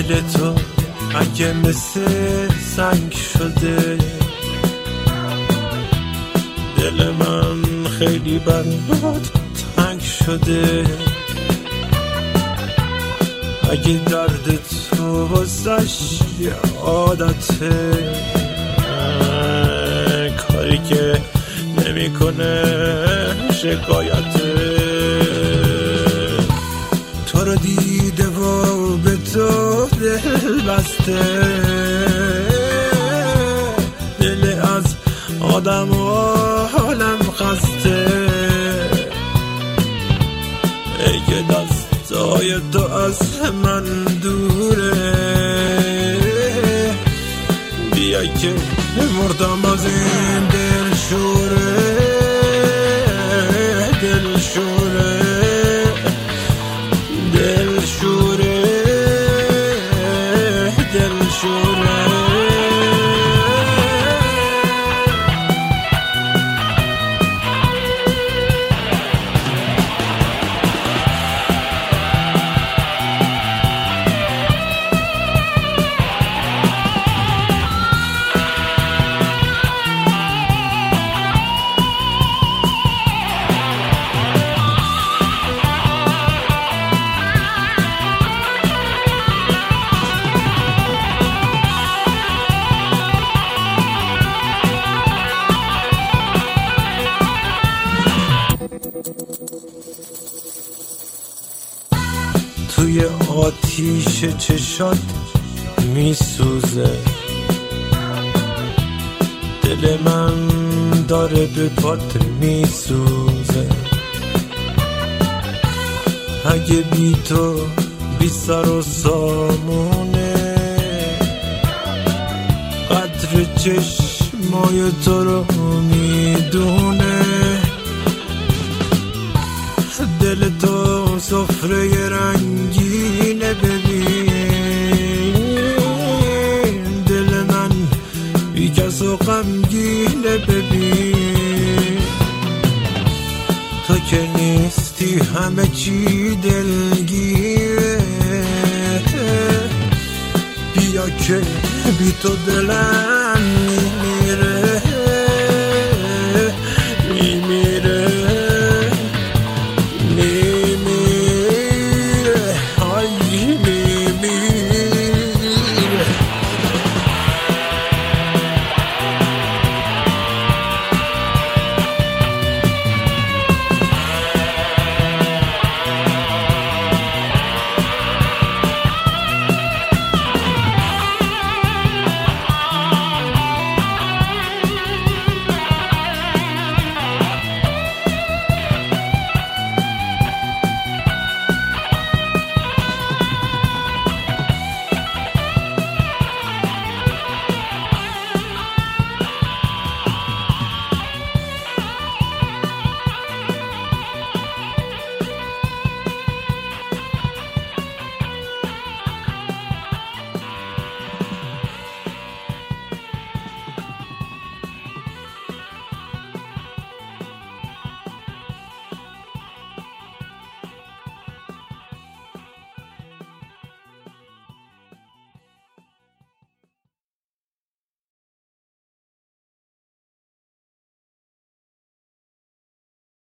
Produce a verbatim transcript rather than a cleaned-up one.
دل تو اگه مثل سنگ شده، دل من خیلی برات تنگ شده. اگه درد تو واسش یه عادته، کاری که نمی کنه شکایته. تو رو دیده و به تو دل بسته، دل از آدم و حالم خسته. ای دستای تو از من دوره، بیا که مردم از این دل شوره. دل شوره دل شوره دل شوره. توی آتیش چشات میسوزه، دل من داره به پات میسوزه. اگه بی تو بی سر و سامونه، قدر چشمای تو رو میدونه. دل تو سفره رنگینه ببین، دل من بی کس و غمگینه ببین. تو که نیستی همه چی دلگیره، بیا که بی تو دلم